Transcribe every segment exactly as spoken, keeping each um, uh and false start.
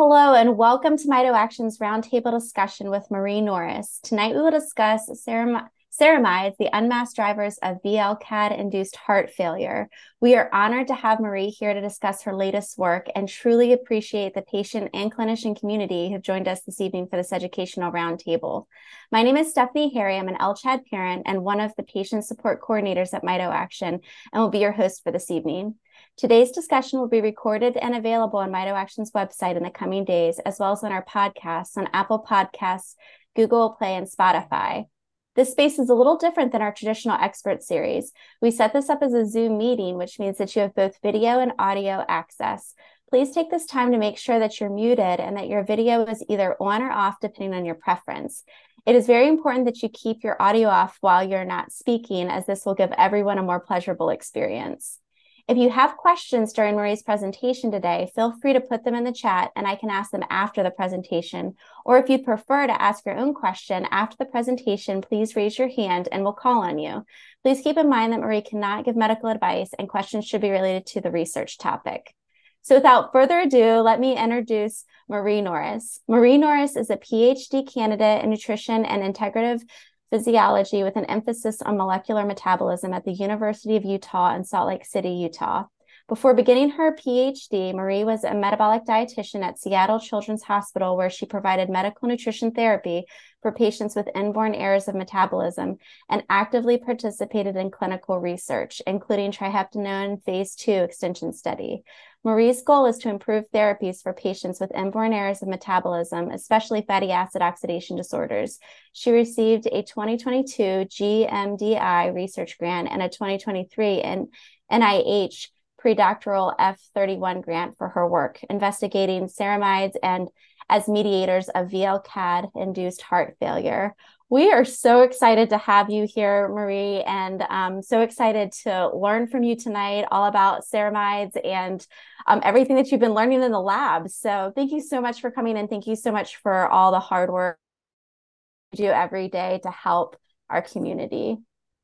Hello and welcome to MitoAction's roundtable discussion with Marie Norris. Tonight we will discuss ceram ceramides, the unmasked drivers of V L C A D-induced heart failure. We are honored to have Marie here to discuss her latest work and truly appreciate the patient and clinician community who have joined us this evening for this educational roundtable. My name is Stephanie Harry. I'm an L C H A D parent and one of the patient support coordinators at MitoAction and will be your host for this evening. Today's discussion will be recorded and available on MitoAction's website in the coming days, as well as on our podcasts on Apple Podcasts, Google Play, and Spotify. This space is a little different than our traditional expert series. We set this up as a Zoom meeting, which means that you have both video and audio access. Please take this time to make sure that you're muted and that your video is either on or off, depending on your preference. It is very important that you keep your audio off while you're not speaking, as this will give everyone a more pleasurable experience. If you have questions during Marie's presentation today, feel free to put them in the chat and I can ask them after the presentation. Or if you'd prefer to ask your own question after the presentation, please raise your hand and we'll call on you. Please keep in mind that Marie cannot give medical advice and questions should be related to the research topic. So without further ado, let me introduce Marie Norris. Marie Norris is a PhD candidate in nutrition and integrative physiology with an emphasis on molecular metabolism at the University of Utah in Salt Lake City, Utah. Before beginning her PhD, Marie was a metabolic dietitian at Seattle Children's Hospital, where she provided medical nutrition therapy for patients with inborn errors of metabolism and actively participated in clinical research, including triheptanone phase two extension study. Marie's goal is to improve therapies for patients with inborn errors of metabolism, especially fatty acid oxidation disorders. She received a twenty twenty-two G M D I research grant and a twenty twenty-three N I H predoctoral F thirty-one grant for her work, investigating ceramides and as mediators of V L C A D-induced heart failure. We are so excited to have you here, Marie, and um, so excited to learn from you tonight all about ceramides and um, everything that you've been learning in the lab. So thank you so much for coming and thank you so much for all the hard work you do every day to help our community.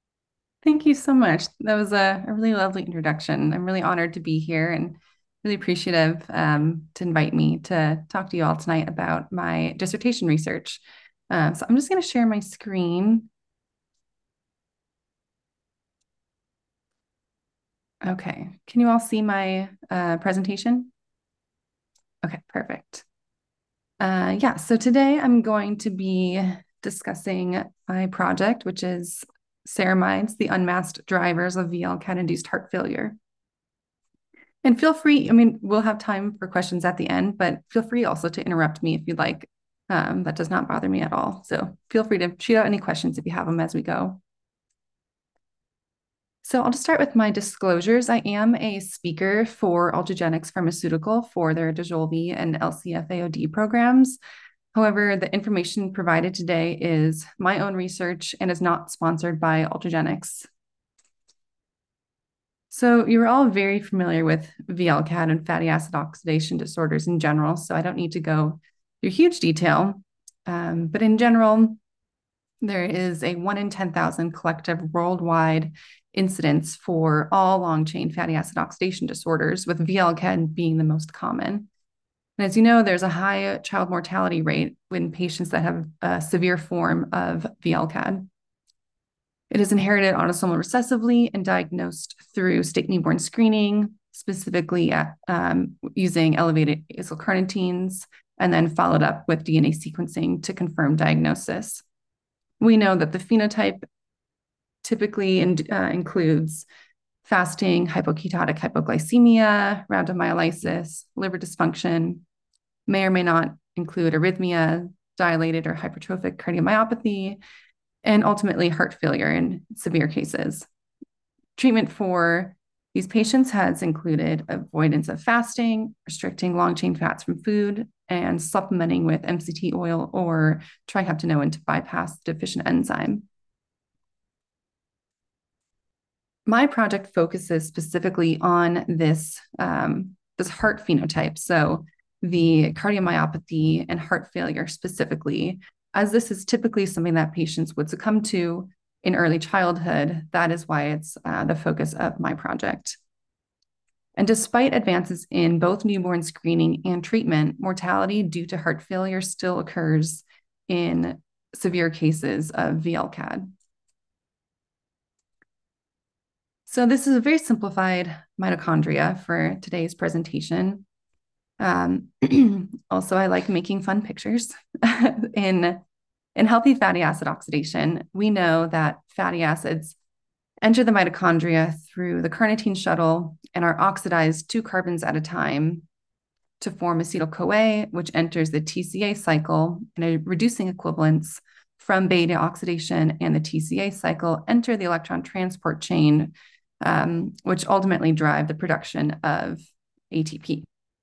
Thank you so much. That was a, a really lovely introduction. I'm really honored to be here and really appreciative um, to invite me to talk to you all tonight about my dissertation research. Uh, so I'm just going to share my screen. Okay, can you all see my uh, presentation? Okay, perfect. Uh, yeah, so today I'm going to be discussing my project, which is ceramides, the unmasked drivers of V L C A D-induced heart failure. And feel free, I mean, we'll have time for questions at the end, but feel free also to interrupt me if you'd like. Um, that does not bother me at all. So feel free to shoot out any questions if you have them as we go. So I'll just start with my disclosures. I am a speaker for Ultragenyx Pharmaceutical for their Dojolvi and L C F A O D programs. However, the information provided today is my own research and is not sponsored by Ultragenyx. So you're all very familiar with V L C A D and fatty acid oxidation disorders in general, so I don't need to go through huge detail. Um, but in general, there is a one in ten thousand collective worldwide incidence for all long-chain fatty acid oxidation disorders, with V L C A D being the most common. And as you know, there's a high child mortality rate in patients that have a severe form of V L C A D. It is inherited autosomal recessively and diagnosed through state newborn screening, specifically at, um, using elevated acylcarnitines, and then followed up with D N A sequencing to confirm diagnosis. We know that the phenotype typically in, uh, includes fasting, hypoketotic hypoglycemia, rhabdomyolysis, liver dysfunction, may or may not include arrhythmia, dilated or hypertrophic cardiomyopathy, and ultimately heart failure in severe cases. Treatment for these patients has included avoidance of fasting, restricting long-chain fats from food, and supplementing with M C T oil or triheptanone to bypass the deficient enzyme. My project focuses specifically on this, um, this heart phenotype, so the cardiomyopathy and heart failure specifically, as this is typically something that patients would succumb to in early childhood. That is why it's uh, the focus of my project. And despite advances in both newborn screening and treatment, mortality due to heart failure still occurs in severe cases of V L C A D. So this is a very simplified mitochondria for today's presentation. Um, also, I like making fun pictures. in, in healthy fatty acid oxidation, we know that fatty acids enter the mitochondria through the carnitine shuttle and are oxidized two carbons at a time to form acetyl-CoA, which enters the T C A cycle, and a reducing equivalents from beta oxidation and the T C A cycle enter the electron transport chain, um, which ultimately drive the production of A T P.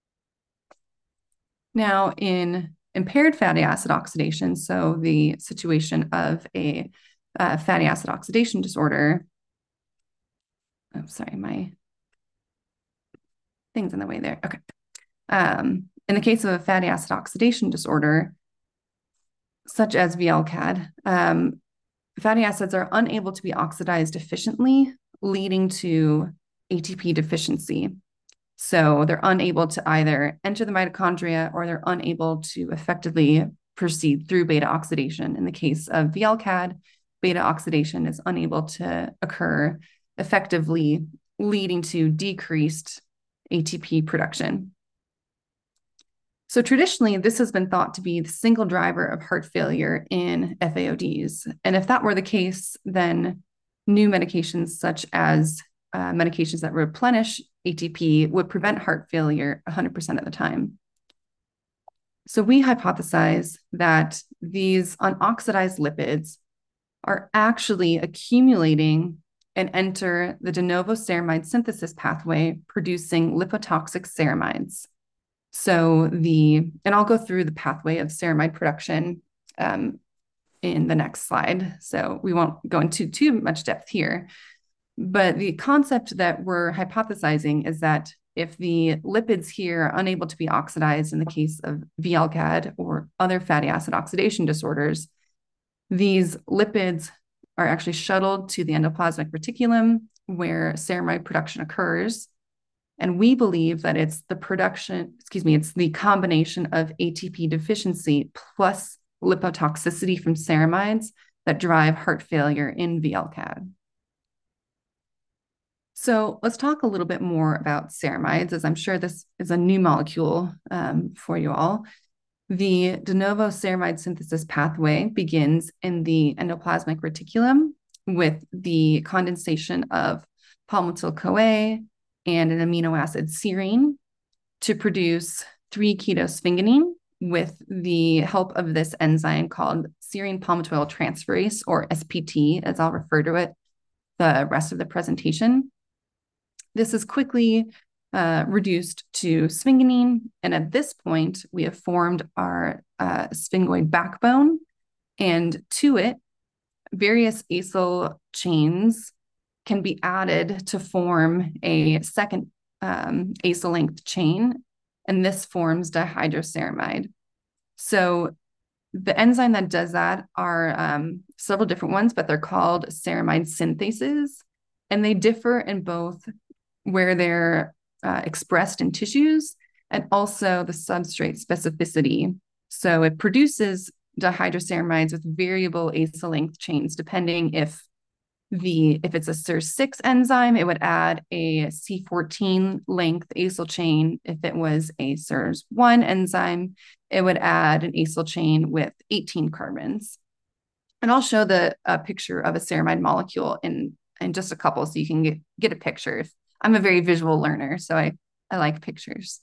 Now, in impaired fatty acid oxidation, so the situation of a uh, fatty acid oxidation disorder, I'm sorry, my thing's in the way there. Okay. Um, in the case of a fatty acid oxidation disorder, such as V L C A D, um, fatty acids are unable to be oxidized efficiently, leading to A T P deficiency. So they're unable to either enter the mitochondria or they're unable to effectively proceed through beta oxidation. In the case of V L C A D, beta oxidation is unable to occur effectively, leading to decreased A T P production. So traditionally, this has been thought to be the single driver of heart failure in F A O Ds. And if that were the case, then new medications such as uh, medications that replenish A T P would prevent heart failure one hundred percent of the time. So we hypothesize that these unoxidized lipids are actually accumulating and enter the de novo ceramide synthesis pathway, producing lipotoxic ceramides. So the, and I'll go through the pathway of ceramide production um, in the next slide. So we won't go into too much depth here. But the concept that we're hypothesizing is that if the lipids here are unable to be oxidized in the case of V L C A D or other fatty acid oxidation disorders, these lipids are actually shuttled to the endoplasmic reticulum where ceramide production occurs. And we believe that it's the production, excuse me, it's the combination of A T P deficiency plus lipotoxicity from ceramides that drive heart failure in V L C A D. So let's talk a little bit more about ceramides, as I'm sure this is a new molecule um, for you all. The de novo ceramide synthesis pathway begins in the endoplasmic reticulum with the condensation of palmitoyl-CoA and an amino acid serine to produce three ketosphingolene with the help of this enzyme called serine palmitoyl transferase, or S P T, as I'll refer to it the rest of the presentation. This is quickly uh, reduced to sphingolene, and at this point, we have formed our uh, sphingosine backbone, and to it, various acyl chains can be added to form a second um, acyl-linked chain, and this forms dihydroceramide. So the enzyme that does that are um, several different ones, but they're called ceramide synthases, and they differ in both where they're uh, expressed in tissues and also the substrate specificity. So it produces dihydroceramides with variable acyl-linked chains, depending if the if it's a S I R S six enzyme, it would add a C fourteen length acyl chain. If it was a S I R S one enzyme, it would add an acyl chain with eighteen carbons. And I'll show the a picture of a ceramide molecule in, in just a couple so you can get, get a picture. I'm a very visual learner, so I, I like pictures.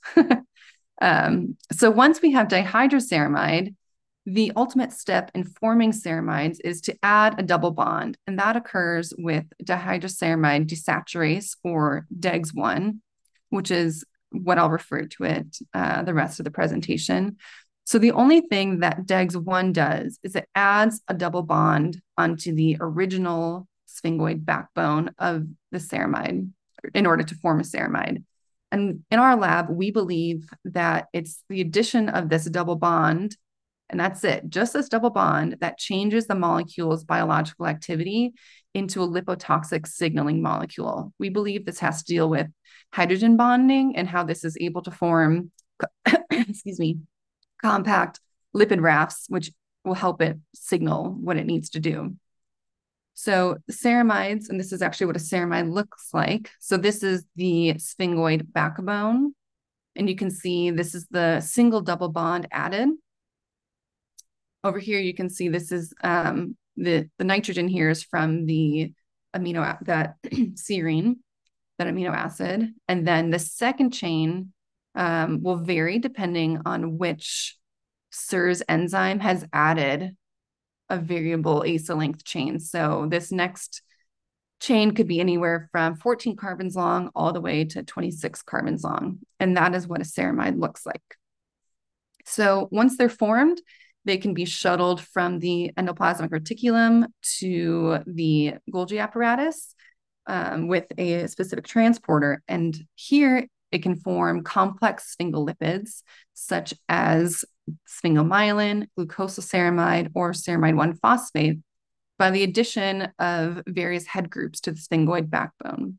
um, so once we have dihydroceramide, the ultimate step in forming ceramides is to add a double bond, and that occurs with dihydroceramide desaturase, or D E G S one, which is what I'll refer to it uh, the rest of the presentation. So the only thing that D E G S one does is it adds a double bond onto the original sphingosine backbone of the ceramide in order to form a ceramide. And in our lab, we believe that it's the addition of this double bond And that's it, just this double bond that changes the molecule's biological activity into a lipotoxic signaling molecule. We believe this has to deal with hydrogen bonding and how this is able to form, excuse me, compact lipid rafts, which will help it signal what it needs to do. So ceramides, and this is actually what a ceramide looks like. So this is the sphingosine backbone. And you can see this is the single double bond added. Over here, you can see this is um, the, the nitrogen here is from the amino, that serine, that amino acid. And then the second chain um, will vary depending on which S I R S enzyme has added a variable acyl length chain. So this next chain could be anywhere from fourteen carbons long all the way to twenty-six carbons long. And that is what a ceramide looks like. So once they're formed, they can be shuttled from the endoplasmic reticulum to the Golgi apparatus um, with a specific transporter. And here it can form complex sphingolipids, such as sphingomyelin, glucosaceramide, or ceramide one phosphate, by the addition of various head groups to the sphingosine backbone.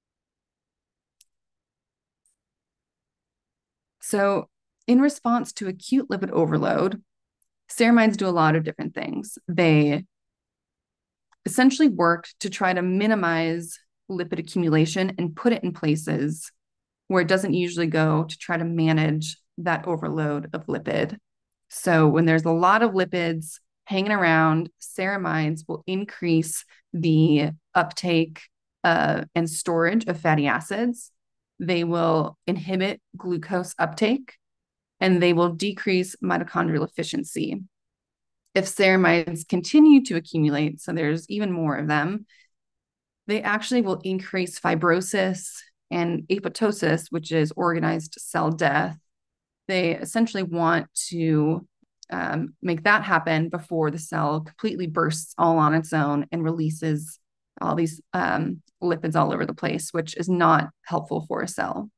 So in response to acute lipid overload, ceramides do a lot of different things. They essentially work to try to minimize lipid accumulation and put it in places where it doesn't usually go, to try to manage that overload of lipid. So when there's a lot of lipids hanging around, ceramides will increase the uptake uh, and storage of fatty acids. They will inhibit glucose uptake, and they will decrease mitochondrial efficiency. If ceramides continue to accumulate, so there's even more of them, they actually will increase fibrosis and apoptosis, which is organized cell death. They essentially want to um, make that happen before the cell completely bursts all on its own and releases all these um, lipids all over the place, which is not helpful for a cell.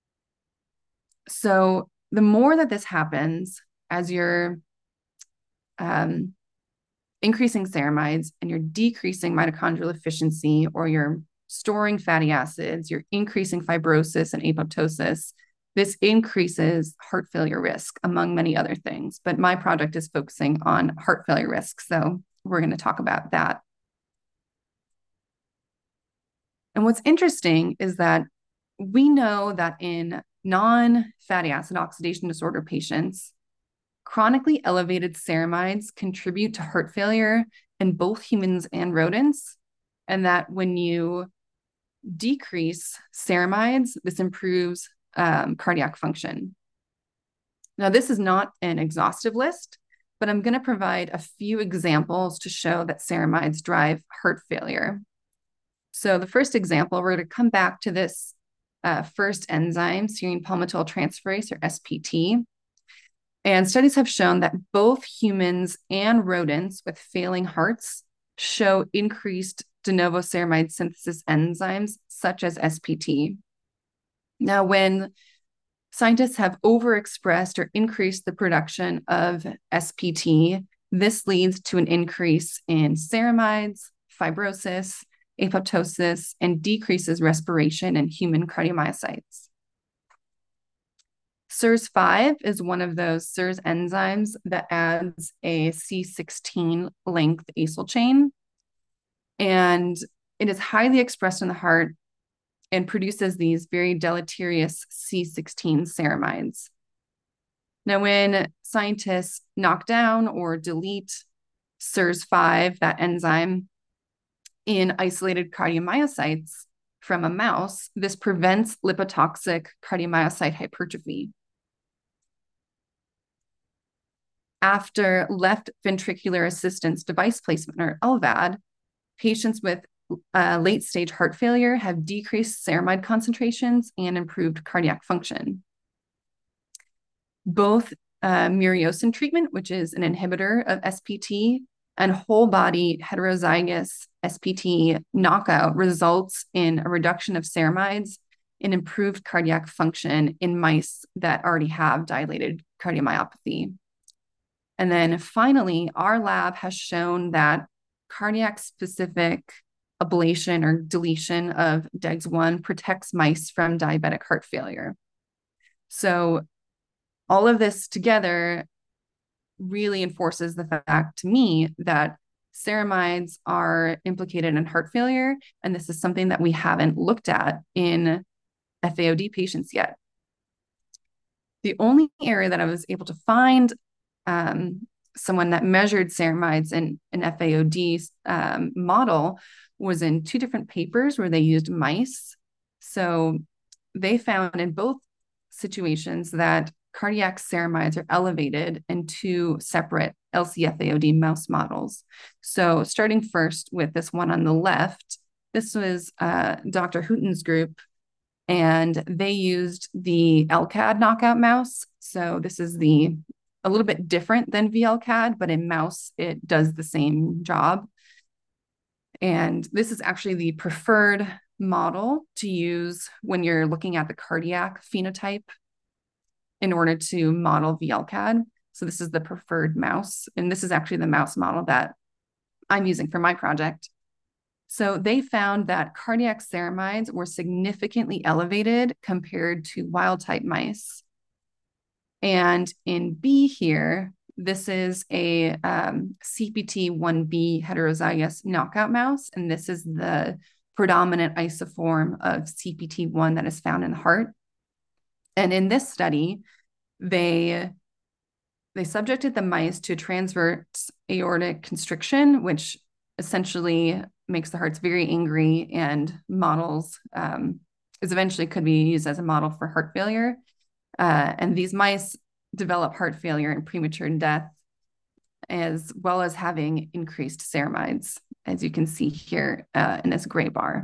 So the more that this happens, as you're um, increasing ceramides and you're decreasing mitochondrial efficiency, or you're storing fatty acids, you're increasing fibrosis and apoptosis, this increases heart failure risk, among many other things. But my project is focusing on heart failure risk, so we're going to talk about that. And what's interesting is that we know that in non-fatty acid oxidation disorder patients, chronically elevated ceramides contribute to heart failure in both humans and rodents, and that when you decrease ceramides, this improves um, cardiac function. Now, this is not an exhaustive list, but I'm going to provide a few examples to show that ceramides drive heart failure. So the first example, we're going to come back to this uh, first enzyme, serine palmitoyl transferase, or S P T. And studies have shown that both humans and rodents with failing hearts show increased de novo ceramide synthesis enzymes, such as S P T. Now, when scientists have overexpressed or increased the production of S P T, this leads to an increase in ceramides, fibrosis, apoptosis, and decreases respiration in human cardiomyocytes. S I R S five is one of those S I R S enzymes that adds a C sixteen length acyl chain, and it is highly expressed in the heart and produces these very deleterious C sixteen ceramides. Now, when scientists knock down or delete S I R S five, that enzyme, in isolated cardiomyocytes from a mouse, this prevents lipotoxic cardiomyocyte hypertrophy. After left ventricular assistance device placement, or L V A D, patients with uh, late-stage heart failure have decreased ceramide concentrations and improved cardiac function. Both uh, muriosin treatment, which is an inhibitor of S P T, and whole-body heterozygous S P T knockout results in a reduction of ceramides and improved cardiac function in mice that already have dilated cardiomyopathy. And then finally, our lab has shown that cardiac-specific ablation or deletion of D E G S one protects mice from diabetic heart failure. So all of this together really enforces the fact to me that ceramides are implicated in heart failure, and this is something that we haven't looked at in F A O D patients yet. The only area that I was able to find um, someone that measured ceramides in an F A O D um, model was in two different papers where they used mice. So they found in both situations that cardiac ceramides are elevated in two separate L C F A O D mouse models. So starting first with this one on the left, this was uh, Doctor Houghton's group, and they used the L C A D knockout mouse. So this is the a little bit different than V L C A D, but in mouse, it does the same job. And this is actually the preferred model to use when you're looking at the cardiac phenotype in order to model V L C A D. So this is the preferred mouse. And this is actually the mouse model that I'm using for my project. So they found that cardiac ceramides were significantly elevated compared to wild type mice. And in B here, this is a um, C P T one B heterozygous knockout mouse, and this is the predominant isoform of C P T one that is found in the heart. And in this study, they, they subjected the mice to transverse aortic constriction, which essentially makes the hearts very angry and models, um, is eventually could be used as a model for heart failure. Uh, and these mice develop heart failure and premature death, as well as having increased ceramides, as you can see here uh, in this gray bar.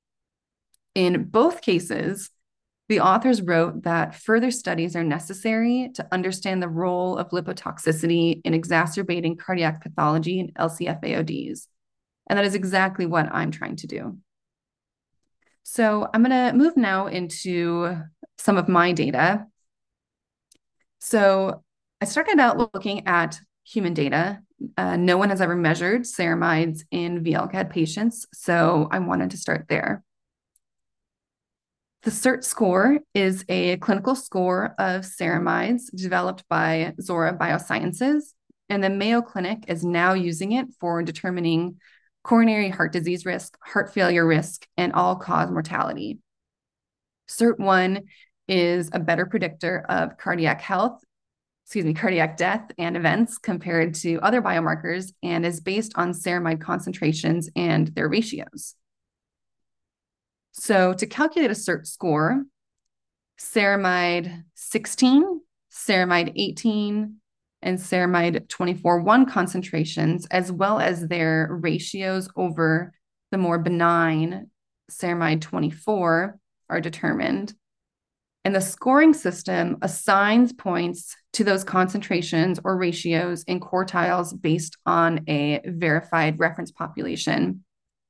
In both cases, the authors wrote that further studies are necessary to understand the role of lipotoxicity in exacerbating cardiac pathology in L C F A O Ds. And that is exactly what I'm trying to do. So I'm going to move now into some of my data. So I started out looking at human data. Uh, no one has ever measured ceramides in V L C A D patients, so I wanted to start there. The CERT score is a clinical score of ceramides developed by Zora Biosciences, and the Mayo Clinic is now using it for determining coronary heart disease risk, heart failure risk, and all-cause mortality. CERT one is a better predictor of cardiac health, excuse me, cardiac death and events compared to other biomarkers, and is based on ceramide concentrations and their ratios. So to calculate a CERT score, ceramide sixteen, ceramide eighteen, and ceramide twenty-four one concentrations, as well as their ratios over the more benign ceramide twenty-four, are determined. And the scoring system assigns points to those concentrations or ratios in quartiles based on a verified reference population.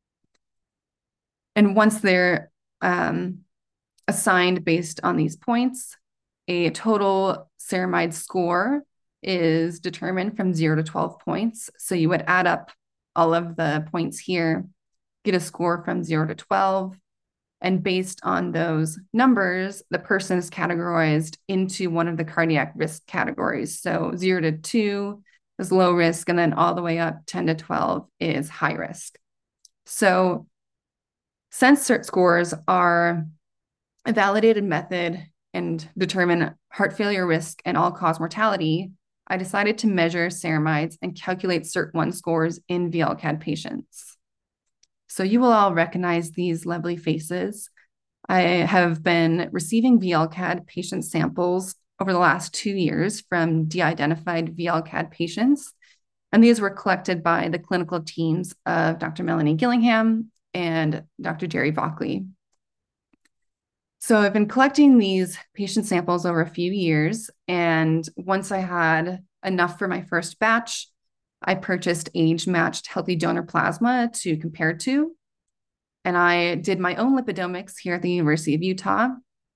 And once they're um, assigned based on these points, a total ceramide score is determined from zero to twelve points. So you would add up all of the points here, get a score from zero to twelve. And based on those numbers, the person is categorized into one of the cardiac risk categories. So zero to two is low risk, and then all the way up ten to twelve is high risk. So since CERT scores are a validated method and determine heart failure risk and all-cause mortality, I decided to measure ceramides and calculate CERT one scores in V L C A D patients. So you will all recognize these lovely faces. I have been receiving V L C A D patient samples over the last two years from de-identified V L C A D patients, and these were collected by the clinical teams of Doctor Melanie Gillingham and Doctor Jerry Vockley. So I've been collecting these patient samples over a few years, and once I had enough for my first batch, I purchased age-matched healthy donor plasma to compare to, and I did my own lipidomics here at the University of Utah.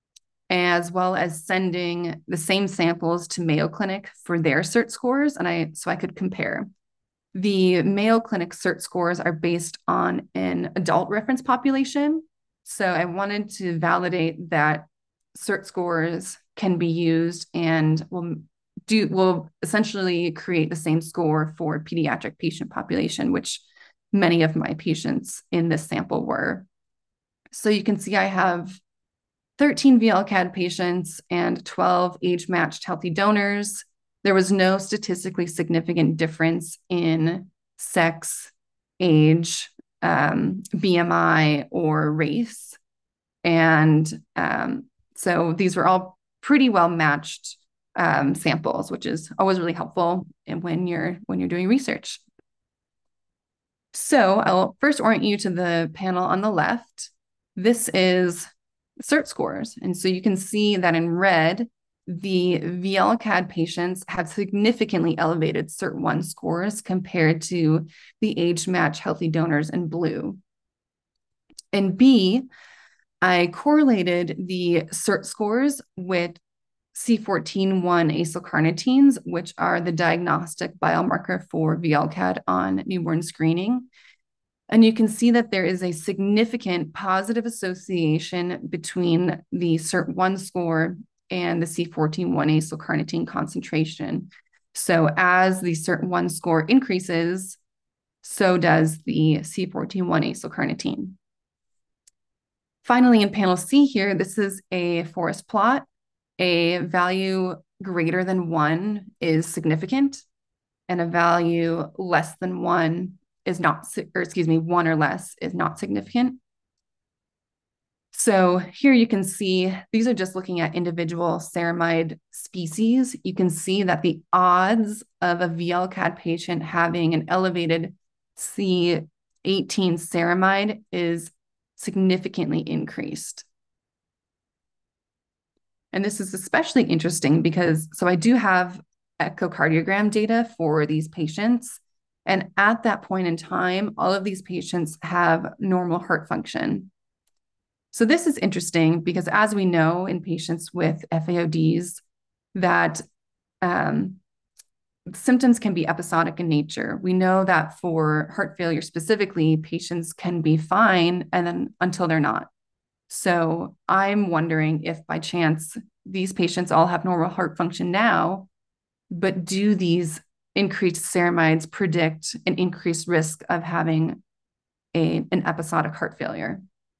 as well as sending the same samples to Mayo Clinic for their CERT scores, and I so I could compare. The Mayo Clinic CERT scores are based on an adult reference population. So I wanted to validate that CERT scores can be used and will do will essentially create the same score for pediatric patient population, which many of my patients in this sample were. So you can see I have thirteen V L C A D patients and twelve age-matched healthy donors. There was no statistically significant difference in sex, age, um, B M I, or race. And um, so these were all pretty well matched um, samples, which is always really helpful when you're when you're doing research. So I'll first orient you to the panel on the left. This is CERT scores. And so you can see that in red, the V L C A D patients have significantly elevated CERT one scores compared to the age-matched healthy donors in blue. In B, I correlated the CERT scores with C fourteen one acylcarnitines, which are the diagnostic biomarker for V L C A D on newborn screening. And you can see that there is a significant positive association between the CERT one score and the C fourteen one acylcarnitine concentration. So as the CERT one score increases, so does the C fourteen one acylcarnitine. Finally, in panel C here, this is a forest plot. A value greater than one is significant, and a value less than one is not, or excuse me, one or less is not significant. So here you can see, these are just looking at individual ceramide species. You can see that the odds of a V L C A D patient having an elevated C eighteen ceramide is significantly increased. And this is especially interesting because, so I do have echocardiogram data for these patients. And at that point in time, all of these patients have normal heart function. So this is interesting because, as we know in patients with F A O Ds, that um, symptoms can be episodic in nature. We know that for heart failure specifically, patients can be fine and then until they're not. So I'm wondering if by chance these patients all have normal heart function now, but do these increased ceramides predict an increased risk of having a, an episodic heart failure?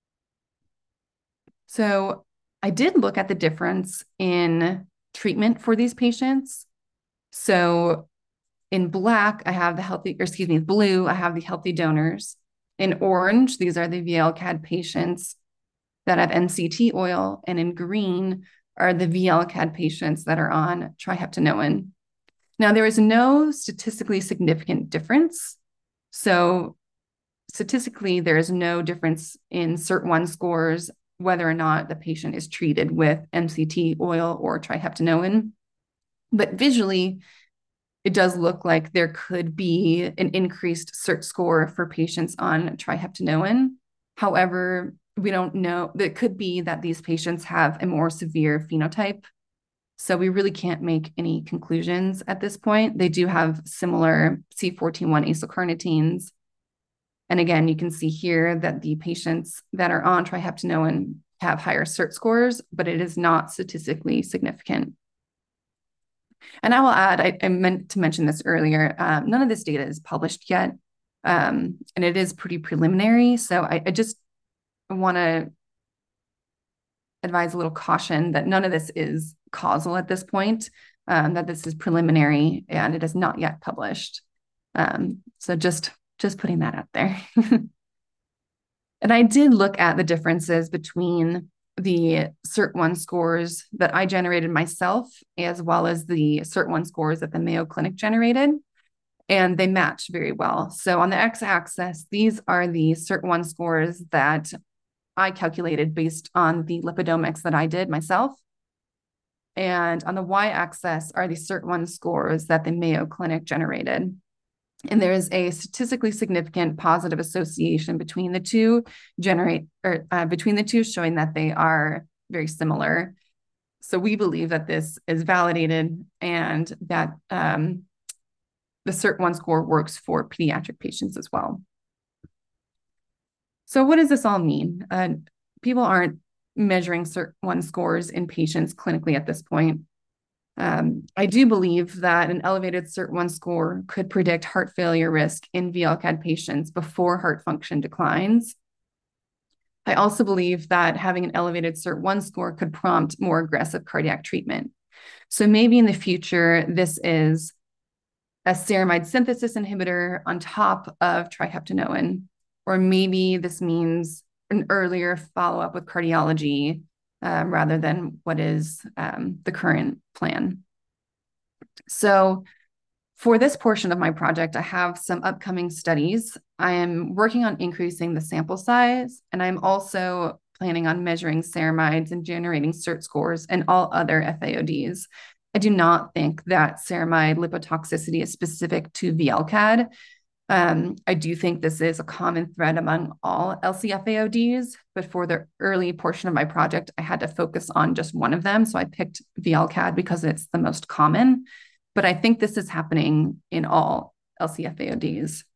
So I did look at the difference in treatment for these patients. So in black, I have the healthy, or excuse me, blue, I have the healthy donors. In orange, these are the V L C A D patients that have M C T oil, and in green are the V L C A D patients that are on triheptanoin. Now, there is no statistically significant difference. So statistically, there is no difference in CERT one scores, whether or not the patient is treated with M C T oil or triheptanoin. But visually, it does look like there could be an increased CERT score for patients on triheptanoin. However, we don't know. It could be that these patients have a more severe phenotype. So we really can't make any conclusions at this point. They do have similar C fourteen one acylcarnitines. And again, you can see here that the patients that are on triheptanoin have higher CERT scores, but it is not statistically significant. And I will add, I, I meant to mention this earlier, um, none of this data is published yet, um, and it is pretty preliminary. So I, I just want to advise a little caution that none of this is causal at this point, um, that this is preliminary and it is not yet published. Um, so just, just putting that out there. And I did look at the differences between the CERT one scores that I generated myself, as well as the CERT one scores that the Mayo Clinic generated, and they match very well. So on the x-axis, these are the CERT one scores that I calculated based on the lipidomics that I did myself. And on the y-axis are the CERT one scores that the Mayo Clinic generated. And there is a statistically significant positive association between the two, generate or uh, between the two, showing that they are very similar. So we believe that this is validated and that um, the cert one score works for pediatric patients as well. So what does this all mean? Uh, people aren't measuring cert one scores in patients clinically at this point. Um, I do believe that an elevated cert one score could predict heart failure risk in V L C A D patients before heart function declines. I also believe that having an elevated cert one score could prompt more aggressive cardiac treatment. So maybe in the future, this is a ceramide synthesis inhibitor on top of triheptanoin, or maybe this means an earlier follow-up with cardiology um, rather than what is um, the current plan. So for this portion of my project, I have some upcoming studies. I am working on increasing the sample size, and I'm also planning on measuring ceramides and generating cert scores and all other F A O Ds. I do not think that ceramide lipotoxicity is specific to V L C A D. Um, I do think this is a common thread among all L C F A O Ds, but for the early portion of my project, I had to focus on just one of them. So I picked V L C A D because it's the most common, but I think this is happening in all L C F A O Ds.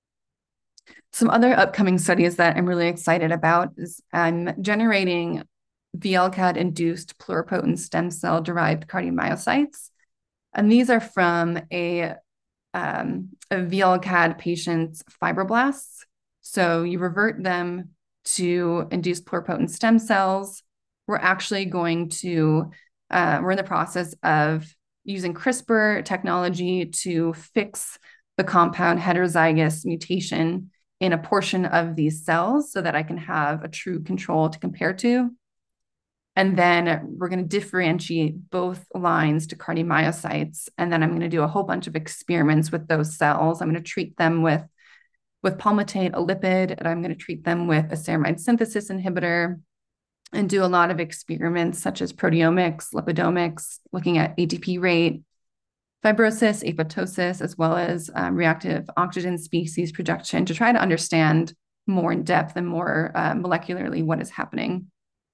Some other upcoming studies that I'm really excited about is I'm generating V L C A D-induced pluripotent stem cell-derived cardiomyocytes. And these are from a, um, a V L C A D patient's fibroblasts. So you revert them to induce pluripotent stem cells. We're actually going to, uh, we're in the process of using CRISPR technology to fix the compound heterozygous mutation in a portion of these cells so that I can have a true control to compare to. And then we're going to differentiate both lines to cardiomyocytes. And then I'm going to do a whole bunch of experiments with those cells. I'm going to treat them with, with palmitate, a lipid, and I'm going to treat them with a ceramide synthesis inhibitor and do a lot of experiments such as proteomics, lipidomics, looking at A T P rate, fibrosis, apoptosis, as well as um, reactive oxygen species projection to try to understand more in depth and more uh, molecularly what is happening.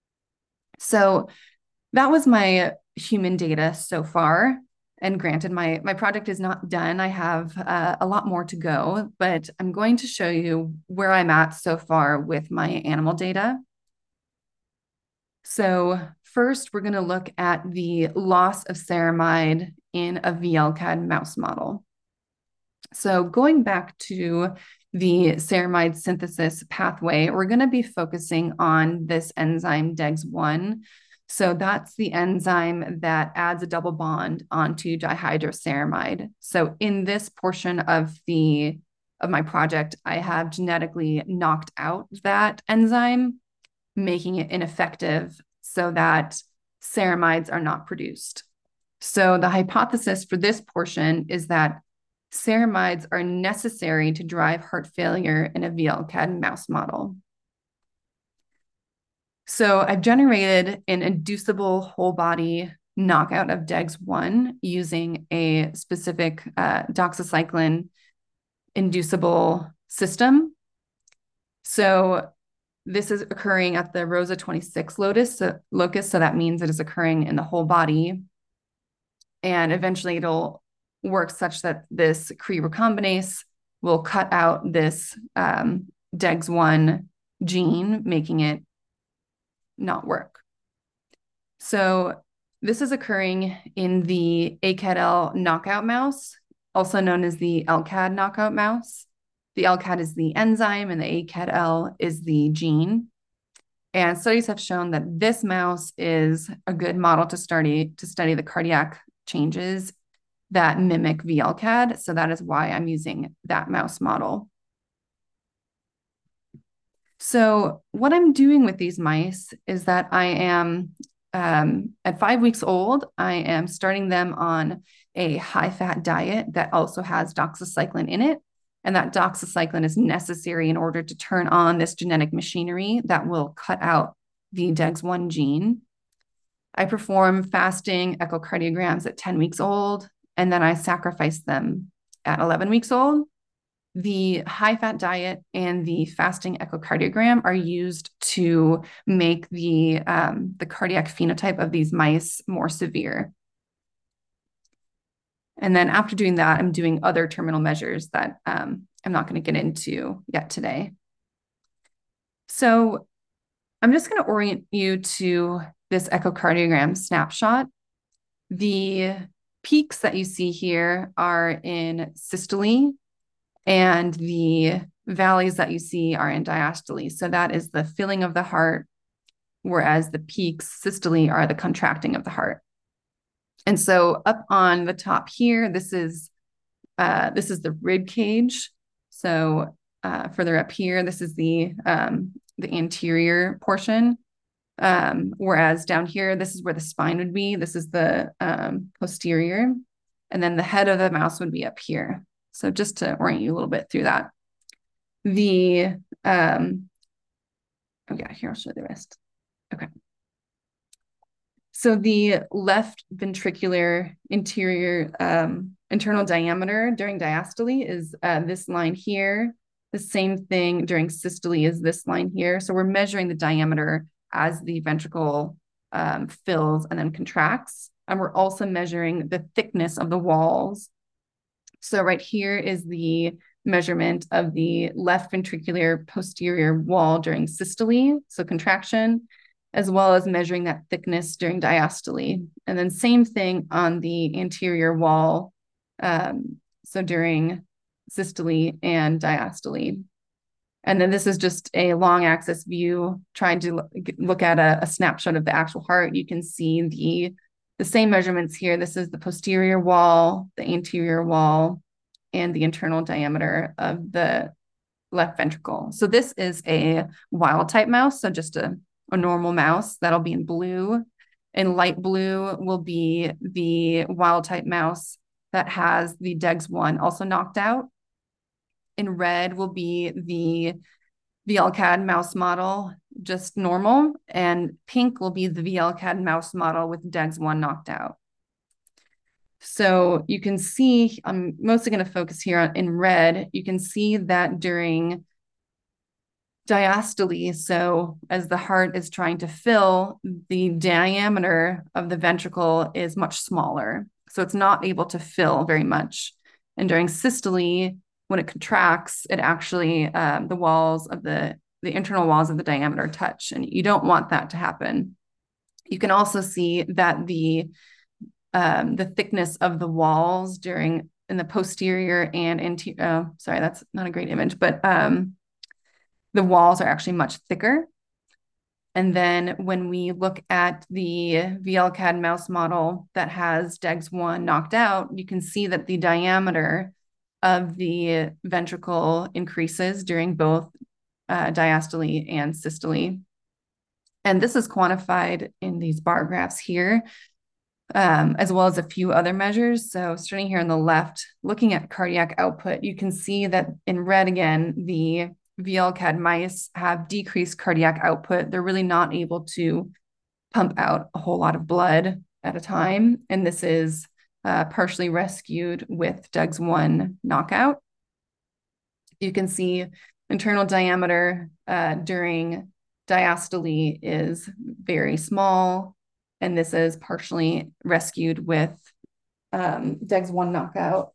So that was my human data so far. And granted, my, my project is not done. I have uh, a lot more to go, but I'm going to show you where I'm at so far with my animal data. So first, we're going to look at the loss of ceramide in a V L C A D mouse model. So going back to the ceramide synthesis pathway, we're going to be focusing on this enzyme D E G S one. So that's the enzyme that adds a double bond onto dihydroceramide. So in this portion of the of my project, I have genetically knocked out that enzyme, making it ineffective so that ceramides are not produced. So the hypothesis for this portion is that ceramides are necessary to drive heart failure in a V L C A D mouse model. So I've generated an inducible whole body knockout of D E G S one using a specific uh, doxycycline inducible system. So this is occurring at the ROSA twenty-six locus, so, locus, so that means it is occurring in the whole body. And eventually it'll work such that this Cre recombinase will cut out this um, D E G S one gene, making it not work. So this is occurring in the A C A D L knockout mouse, also known as the L C A D knockout mouse. The L C A D is the enzyme and the A C A D L is the gene. And studies have shown that this mouse is a good model to study, to study the cardiac changes that mimic V L C A D. So that is why I'm using that mouse model. So what I'm doing with these mice is that I am, um, at five weeks old, I am starting them on a high-fat diet that also has doxycycline in it. And that doxycycline is necessary in order to turn on this genetic machinery that will cut out the D E G S one gene. I perform fasting echocardiograms at ten weeks old, and then I sacrifice them at eleven weeks old. the high-fat diet and the fasting echocardiogram are used to make the, um, the cardiac phenotype of these mice more severe. And then after doing that, I'm doing other terminal measures that um, I'm not going to get into yet today. So I'm just going to orient you to this echocardiogram snapshot. The peaks that you see here are in systole, and the valleys that you see are in diastole. So that is the filling of the heart, whereas the peaks, systole, are the contracting of the heart. And so up on the top here, this is uh, this is the rib cage. So uh, further up here, this is the um, the anterior portion. Um, whereas down here, this is where the spine would be. This is the um, posterior. And then the head of the mouse would be up here. So just to orient you a little bit through that. The, um, oh yeah, here, I'll show you the rest. Okay. So the left ventricular interior um, internal diameter during diastole is uh, this line here. The same thing during systole is this line here. So we're measuring the diameter as the ventricle um, fills and then contracts. And we're also measuring the thickness of the walls. So right here is the measurement of the left ventricular posterior wall during systole, so contraction, as well as measuring that thickness during diastole. And then same thing on the anterior wall, um, so during systole and diastole. And then this is just a long axis view trying to look at a, a snapshot of the actual heart. You can see the, the same measurements here. This is the posterior wall, the anterior wall, and the internal diameter of the left ventricle. So this is a wild type mouse, so just a, a normal mouse. That'll be in blue. In light blue will be the wild type mouse that has the D E G S one also knocked out. In red will be the V L C A D mouse model, just normal, and pink will be the V L C A D mouse model with D E G S one knocked out. So you can see, I'm mostly going to focus here on in red, you can see that during diastole, so as the heart is trying to fill, the diameter of the ventricle is much smaller. So it's not able to fill very much. And during systole, when it contracts, it actually, um, the walls of the, the internal walls of the diameter touch, and you don't want that to happen. You can also see that the, um, the thickness of the walls during, in the posterior and anterior, oh, sorry, that's not a great image, but um, the walls are actually much thicker. And then when we look at the V L C A D mouse model that has D E G S one knocked out, you can see that the diameter of the ventricle increases during both uh, diastole and systole. And this is quantified in these bar graphs here, um, as well as a few other measures. So starting here on the left, looking at cardiac output, you can see that in red again, the V L C A D mice have decreased cardiac output. They're really not able to pump out a whole lot of blood at a time. And this is uh, partially rescued with D E G S one knockout. You can see internal diameter uh, during diastole is very small. And this is partially rescued with um, D E G S one knockout.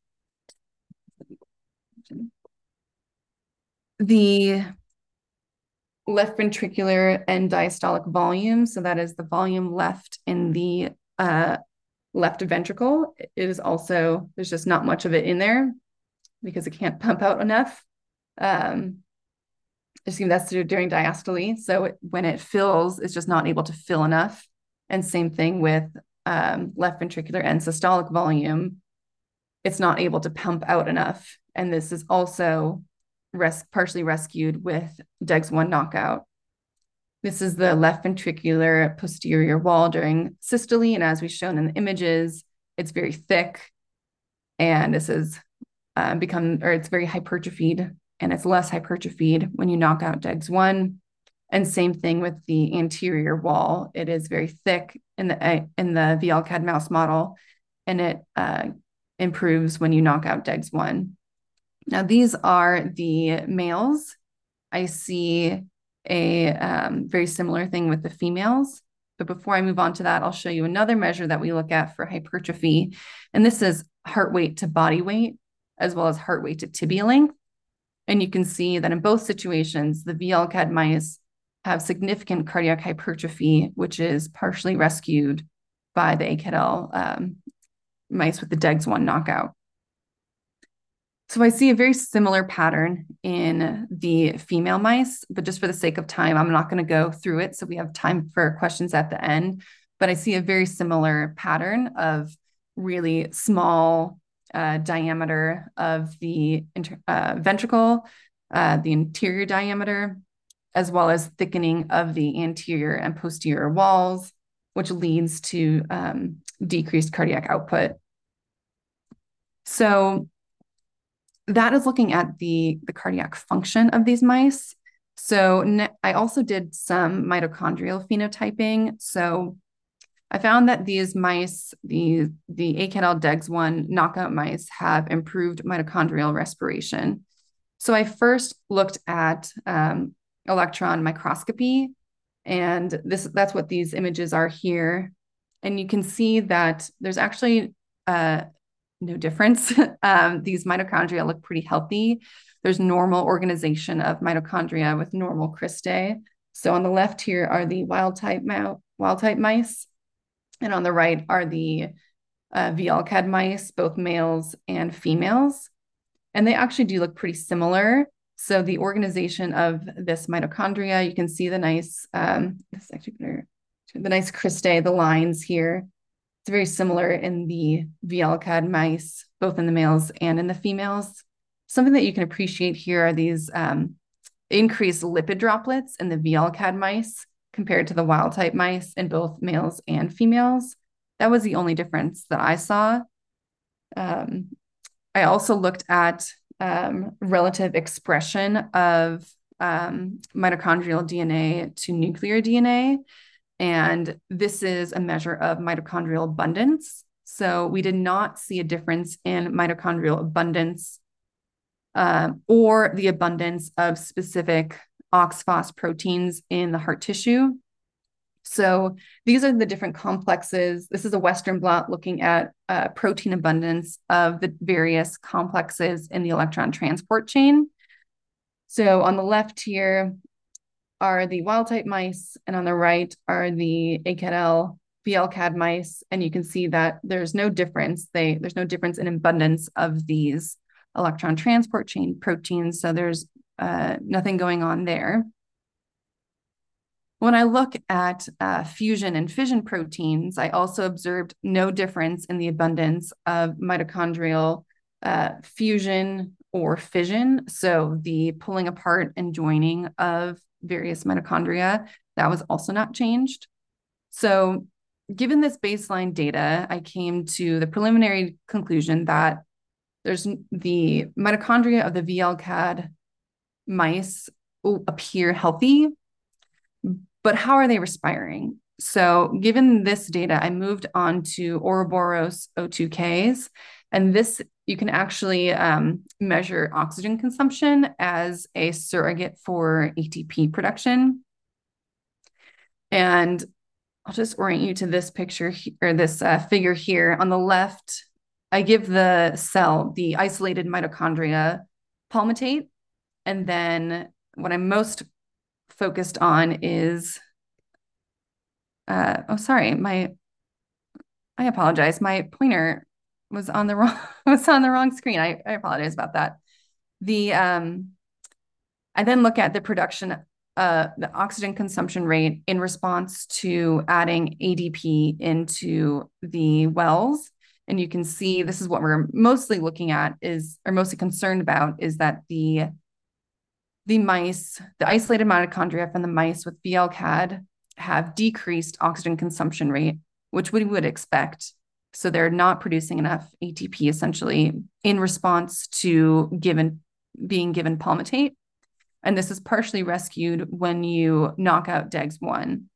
The left ventricular and diastolic volume, so that is the volume left in the uh, left ventricle, it is also, there's just not much of it in there because it can't pump out enough. Um, I assume that's during diastole. So it, when it fills, it's just not able to fill enough. And same thing with um, left ventricular and systolic volume. It's not able to pump out enough. And this is also res partially rescued with D E G S one knockout. This is the left ventricular posterior wall during systole. And as we've shown in the images, it's very thick. And this is uh, become, or it's very hypertrophied, and it's less hypertrophied when you knock out D E G S one. And same thing with the anterior wall. It is very thick in the, in the V L C A D mouse model, and it uh, improves when you knock out D E G S one. Now, these are the males. I see a um, very similar thing with the females. But before I move on to that, I'll show you another measure that we look at for hypertrophy. And this is heart weight to body weight, as well as heart weight to tibia length. And you can see that in both situations, the V L C A D mice have significant cardiac hypertrophy, which is partially rescued by the A C A D L um, mice with the D E G S one knockout. So I see a very similar pattern in the female mice, but just for the sake of time, I'm not going to go through it. So we have time for questions at the end. But I see a very similar pattern of really small uh, diameter of the inter- uh, ventricle, uh, the interior diameter, as well as thickening of the anterior and posterior walls, which leads to um, decreased cardiac output. So that is looking at the, the cardiac function of these mice. So I also did some mitochondrial phenotyping. So I found that these mice, the, the A C A D L D E G S one knockout mice, have improved mitochondrial respiration. So I first looked at um, electron microscopy, and this that's what these images are here. And you can see that there's actually uh, no difference. um, these mitochondria look pretty healthy. There's normal organization of mitochondria with normal cristae. So on the left here are the wild type, wild type mice, and on the right are the uh, V L C A D mice, both males and females. And they actually do look pretty similar. So the organization of this mitochondria, you can see the nice, um, this is actually better, the nice cristae, the lines here. It's very similar in the V L C A D mice, both in the males and in the females. Something that you can appreciate here are these um, increased lipid droplets in the V L C A D mice compared to the wild type mice in both males and females. That was the only difference that I saw. Um, I also looked at um, relative expression of um, mitochondrial D N A to nuclear D N A. And this is a measure of mitochondrial abundance. So we did not see a difference in mitochondrial abundance uh, or the abundance of specific O X phos proteins in the heart tissue. So these are the different complexes. This is a Western blot looking at uh, protein abundance of the various complexes in the electron transport chain. So on the left here are the wild type mice, and on the right are the A C A D L V L C A D mice. And you can see that there's no difference. They, there's no difference in abundance of these electron transport chain proteins. So there's uh, nothing going on there. When I look at uh, fusion and fission proteins, I also observed no difference in the abundance of mitochondrial uh, fusion or fission. So the pulling apart and joining of various mitochondria, that was also not changed. So given this baseline data, I came to the preliminary conclusion that there's the mitochondria of the V L C A D mice appear healthy, but how are they respiring? So given this data, I moved on to Ouroboros O two Ks, and this, you can actually um, measure oxygen consumption as a surrogate for A T P production. And I'll just orient you to this picture or this uh, figure here. On the left, I give the cell the isolated mitochondria palmitate, and then what I'm most focused on is, uh, oh, sorry, my, I apologize. My pointer was on the wrong, was on the wrong screen. I, I apologize about that. The, um, I then look at the production, uh, the oxygen consumption rate in response to adding A D P into the wells. And you can see this is what we're mostly looking at is, or mostly concerned about is that the The mice, the isolated mitochondria from the mice with V L C A D have decreased oxygen consumption rate, which we would expect. So they're not producing enough A T P essentially in response to given being given palmitate. And this is partially rescued when you knock out D E G S one.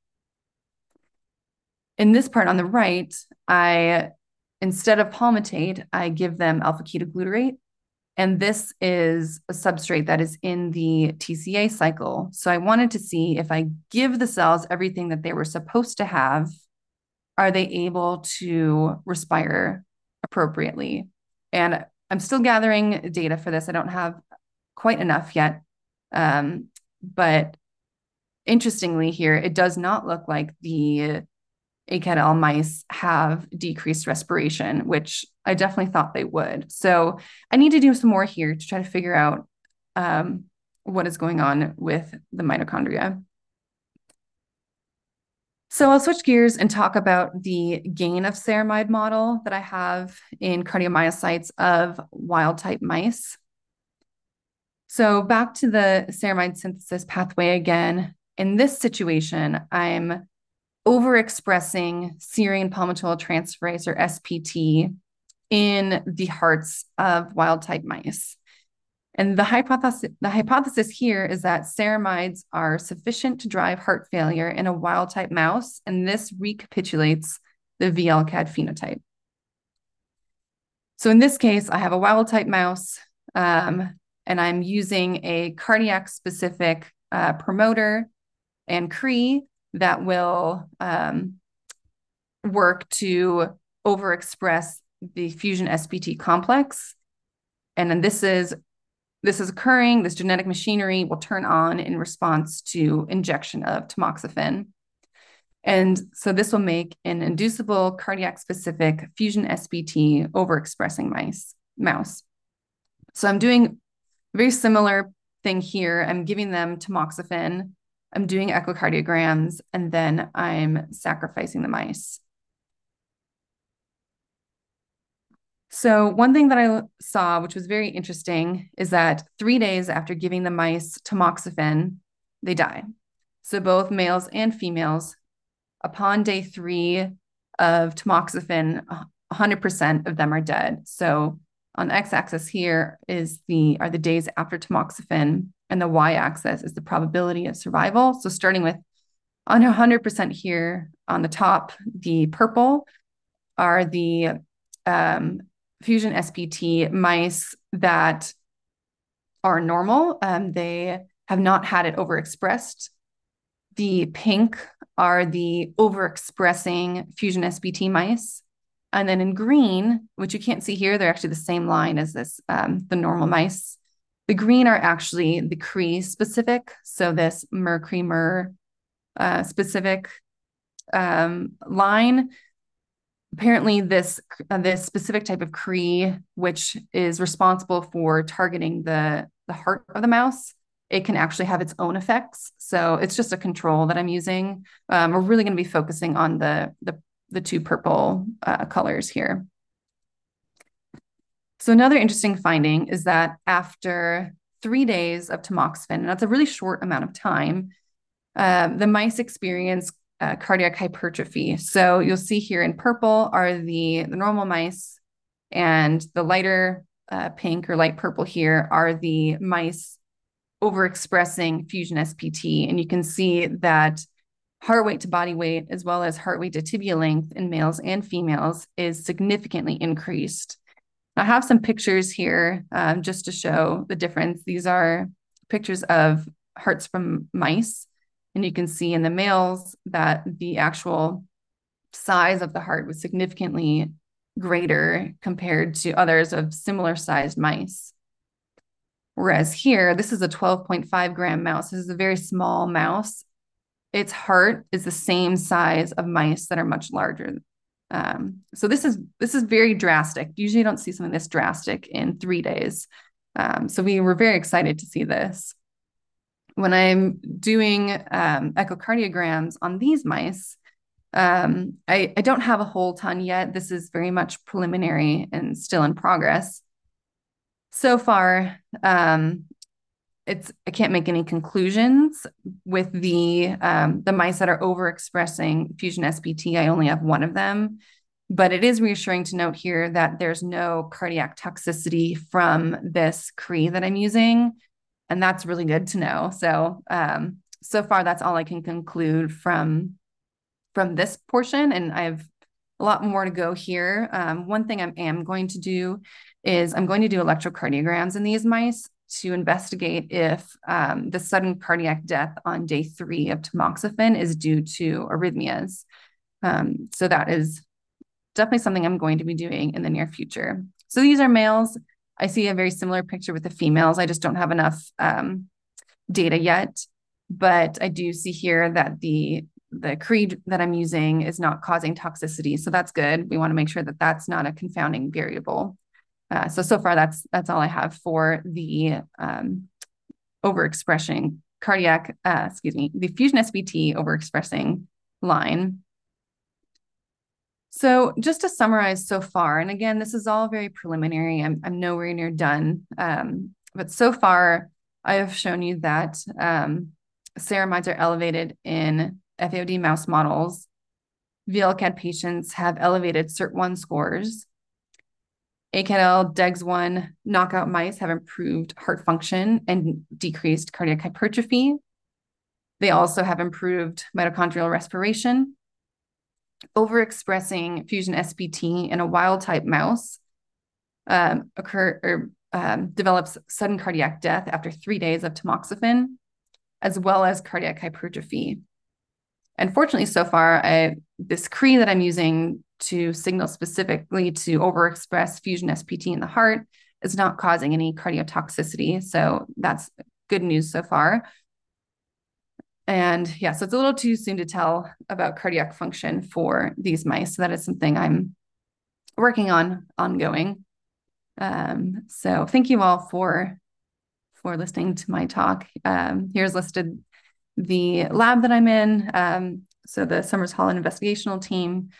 In this part on the right, I, instead of palmitate, I give them alpha ketoglutarate. And this is a substrate that is in the T C A cycle. So I wanted to see if I give the cells everything that they were supposed to have, are they able to respire appropriately? And I'm still gathering data for this. I don't have quite enough yet. Um, but interestingly here, it does not look like the A C A D L mice have decreased respiration, which I definitely thought they would. So I need to do some more here to try to figure out um, what is going on with the mitochondria. So I'll switch gears and talk about the gain of ceramide model that I have in cardiomyocytes of wild-type mice. So back to the ceramide synthesis pathway again. In this situation, I'm overexpressing serine palmitoyltransferase, or S P T, in the hearts of wild-type mice. And the hypothesis, the hypothesis here is that ceramides are sufficient to drive heart failure in a wild-type mouse, and this recapitulates the V L C A D phenotype. So in this case, I have a wild-type mouse, um, and I'm using a cardiac-specific uh, promoter and C R E that will um, work to overexpress the fusion S P T complex. And then this is this is occurring, this genetic machinery will turn on in response to injection of tamoxifen. And so this will make an inducible cardiac-specific fusion S P T overexpressing mice, mouse. So I'm doing a very similar thing here. I'm giving them tamoxifen, I'm doing echocardiograms, and then I'm sacrificing the mice. So one thing that I saw, which was very interesting, is that three days after giving the mice tamoxifen, they die. So both males and females, upon day three of tamoxifen, one hundred percent of them are dead. So on the x-axis here is the are the days after tamoxifen, and the y-axis is the probability of survival. So starting with on one hundred percent here on the top, the purple are the um, fusion S P T mice that are normal. Um, they have not had it overexpressed. The pink are the overexpressing fusion S P T mice. And then in green, which you can't see here, they're actually the same line as this, um, the normal mice. The green are actually the C R E specific. So this M E R C R E M E R uh, specific um, line. Apparently this, uh, this specific type of C R E, which is responsible for targeting the, the heart of the mouse, it can actually have its own effects. So it's just a control that I'm using. Um, we're really going to be focusing on the, the, the two purple uh, colors here. So another interesting finding is that after three days of tamoxifen, and that's a really short amount of time, uh, the mice experience Uh, cardiac hypertrophy. So you'll see here in purple are the, the normal mice, and the lighter uh, pink or light purple here are the mice overexpressing fusion S P T. And you can see that heart rate to body weight, as well as heart rate to tibia length in males and females, is significantly increased. I have some pictures here um, just to show the difference. These are pictures of hearts from mice. And you can see in the males that the actual size of the heart was significantly greater compared to others of similar sized mice. Whereas here, this is a twelve point five gram mouse. This is a very small mouse. Its heart is the same size of mice that are much larger. Um, so this is, this is very drastic. Usually you don't see something this drastic in three days. Um, so we were very excited to see this. When I'm doing um, echocardiograms on these mice, um, I, I don't have a whole ton yet. This is very much preliminary and still in progress. So far, um, it's I can't make any conclusions with the um, the mice that are overexpressing fusion S P T. I only have one of them, but it is reassuring to note here that there's no cardiac toxicity from this C R E that I'm using. And that's really good to know. So, um, so far, that's all I can conclude from, from this portion. And I have a lot more to go here. Um, one thing I am going to do is I'm going to do electrocardiograms in these mice to investigate if um, the sudden cardiac death on day three of tamoxifen is due to arrhythmias. Um, so that is definitely something I'm going to be doing in the near future. So these are males. I see a very similar picture with the females. I just don't have enough um, data yet, but I do see here that the the creed that I'm using is not causing toxicity. So that's good. We want to make sure that that's not a confounding variable. Uh, so, so far that's, that's all I have for the um, overexpressing cardiac, uh, excuse me, the Fusion S B T overexpressing line. So just to summarize so far, and again, this is all very preliminary. I'm, I'm nowhere near done. Um, but so far, I have shown you that um, ceramides are elevated in F A O D mouse models. V L C A D patients have elevated C I R T one scores. A C A D L, D E G S one knockout mice have improved heart function and decreased cardiac hypertrophy. They also have improved mitochondrial respiration. Overexpressing Fusion S B T in a wild type mouse um, occur or um, develops sudden cardiac death after three days of tamoxifen, as well as cardiac hypertrophy. And fortunately, so far, I, this C R I that I'm using to signal specifically to overexpress Fusion S B T in the heart is not causing any cardiotoxicity. So that's good news so far. And yeah, so it's a little too soon to tell about cardiac function for these mice. So that is something I'm working on ongoing. Um, so thank you all for, for listening to my talk. Um, here's listed the lab that I'm in. Um, so the Summers Holland investigational team,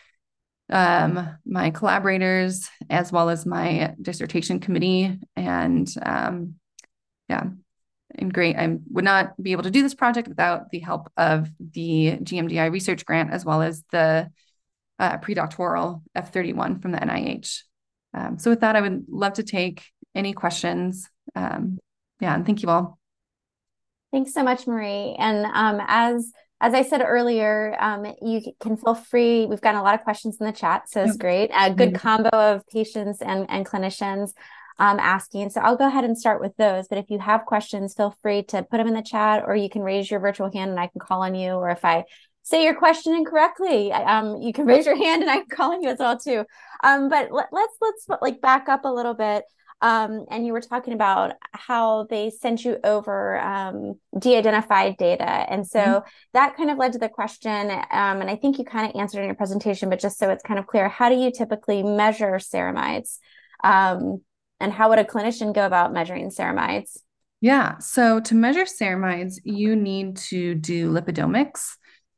um, my collaborators, as well as my dissertation committee. And um, yeah. And great. I would not be able to do this project without the help of the G M D I research grant, as well as the uh, predoctoral F thirty-one from the N I H. Um, so with that, I would love to take any questions. Um, yeah, and thank you all. Thanks so much, Marie. And um, as as I said earlier, um, you can feel free. We've gotten a lot of questions in the chat, so it's great. A good combo of patients and, and clinicians um, asking. So I'll go ahead and start with those. But if you have questions, feel free to put them in the chat, or you can raise your virtual hand and I can call on you. Or if I say your question incorrectly, um, you can raise your hand and I can call on you as well too. Um, but let, let's let's like back up a little bit. Um, and you were talking about how they sent you over um, de-identified data. And so mm-hmm. that kind of led to the question, um, and I think you kind of answered in your presentation, but just so it's kind of clear, how do you typically measure ceramides? Um, and how would a clinician go about measuring ceramides? Yeah, so to measure ceramides, you need to do lipidomics.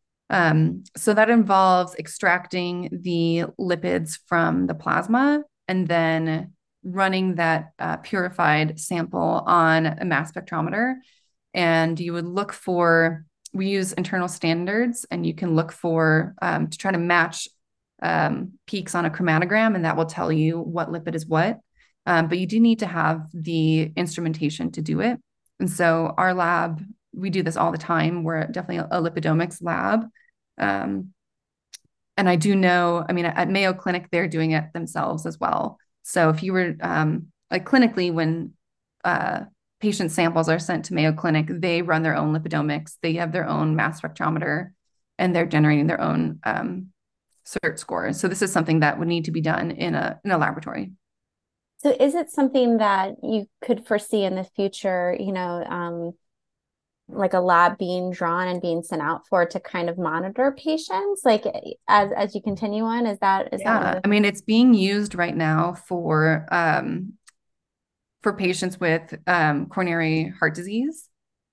Um, so that involves extracting the lipids from the plasma and then running that uh, purified sample on a mass spectrometer. And you would look for, we use internal standards, and you can look for, um, to try to match um, peaks on a chromatogram, and that will tell you what lipid is what. Um, but you do need to have the instrumentation to do it. And so our lab, we do this all the time. We're definitely a, a lipidomics lab. Um, and I do know, I mean, at Mayo Clinic, they're doing it themselves as well. So if you were um, like clinically, when uh, patient samples are sent to Mayo Clinic, they run their own lipidomics. They have their own mass spectrometer, and they're generating their own um, C I R T scores. So this is something that would need to be done in a in a laboratory. So is it something that you could foresee in the future, you know, um, like a lab being drawn and being sent out for to kind of monitor patients, like as as you continue on? Is that is yeah, that? The- I mean, it's being used right now for um, for patients with um, coronary heart disease.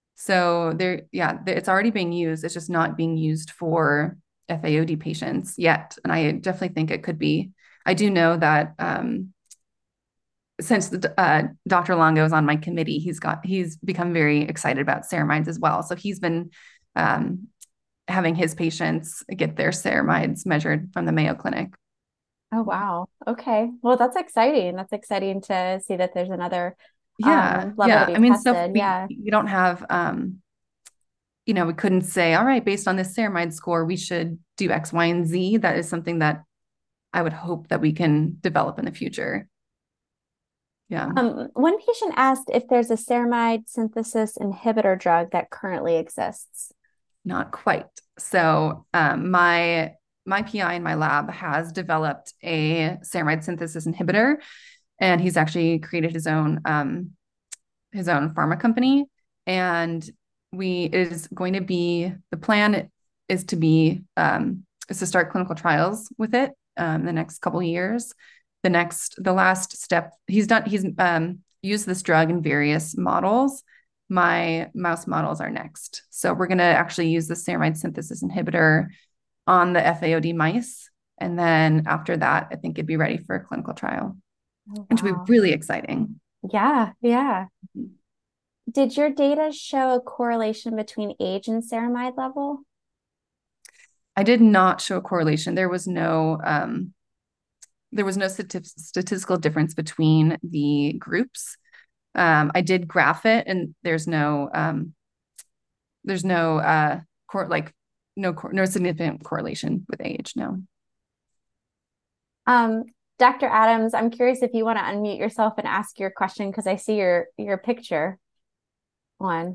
So there, yeah, it's already being used. It's just not being used for F A O D patients yet. And I definitely think it could be. I do know that um, since the, uh, Doctor Longo is on my committee, he's got he's become very excited about ceramides as well. So he's been um, having his patients get their ceramides measured from the Mayo Clinic. Oh, wow. Okay. Well, that's exciting. That's exciting to see that there's another yeah, um, level yeah. to be I mean, tested. so we, yeah. we don't have, um, you know, we couldn't say, all right, based on this ceramide score, we should do X, Y, and Z. That is something that I would hope that we can develop in the future. Yeah. Um, one patient asked if there's a ceramide synthesis inhibitor drug that currently exists. Not quite. So um, my my P I in my lab has developed a ceramide synthesis inhibitor, and he's actually created his own um, his own pharma company. And we it is going to be the plan is to be um, is to start clinical trials with it um, the next couple of years. The next the last step he's done he's um, used this drug in various models. My mouse models are next. So we're going to actually use the ceramide synthesis inhibitor on the F A O D mice. And then after that, I think it'd be ready for a clinical trial, Oh, which would wow. be really exciting. Yeah, yeah. Did your data show a correlation between age and ceramide level? I did not show a correlation. There was no um, there was no stati- statistical difference between the groups. Um, I did graph it, and there's no um, there's no uh, cor- like no cor- no significant correlation with age. No. Um, Doctor Adams, I'm curious if you want to unmute yourself and ask your question because I see your your picture on.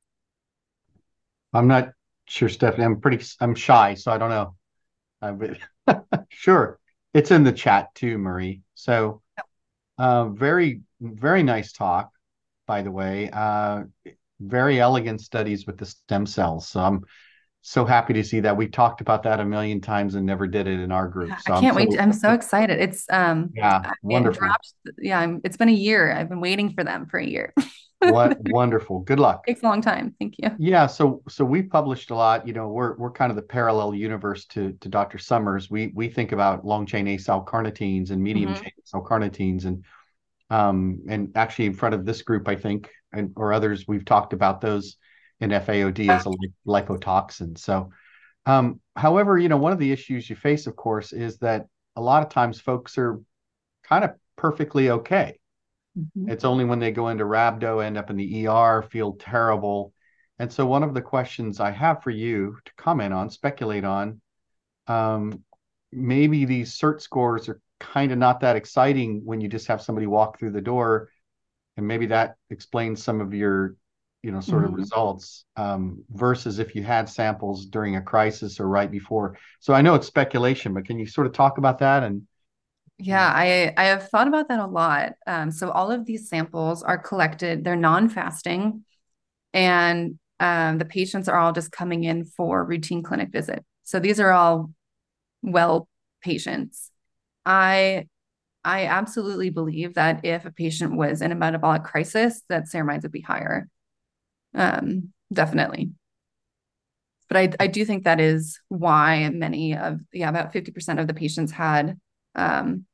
I'm not sure, Stephanie. I'm pretty, I'm shy, so I don't know. Uh, sure. It's in the chat too, Marie. So, uh, very, very nice talk, by the way. Uh, very elegant studies with the stem cells. So I'm so happy to see that. We talked about that a million times and never did it in our group. I So I'm can't wait. so, To, I'm so excited. It's um, yeah, it wonderful. dropped. Yeah, I'm, it's been a year. I've been waiting for them for a year. What wonderful. Good luck. Takes a long time. Thank you. Yeah, so so we published a lot. You know, we're we're kind of the parallel universe to to Doctor Summers. We we think about long chain acyl carnitines and medium Mhm. chain acyl carnitines, and um and actually in front of this group, I think, and or others, we've talked about those in F A O D as a lipotoxin. So, um, however, you know, one of the issues you face, of course, is that a lot of times folks are kind of perfectly okay. Mhm. It's only when they go into rhabdo, end up in the E R, feel terrible. And so one of the questions I have for you to comment on, speculate on, um, maybe these cert scores are kind of not that exciting when you just have somebody walk through the door, and maybe that explains some of your, you know, sort of Mhm. results, um, versus if you had samples during a crisis or right before. So I know it's speculation, but can you sort of talk about that? And Yeah, I I have thought about that a lot. Um, so all of these samples are collected. They're non-fasting, and um, the patients are all just coming in for routine clinic visit. So these are all well patients. I I absolutely believe that if a patient was in a metabolic crisis, that ceramides would be higher. Um, definitely. But I, I do think that is why many of, yeah, about fifty percent of the patients had, um,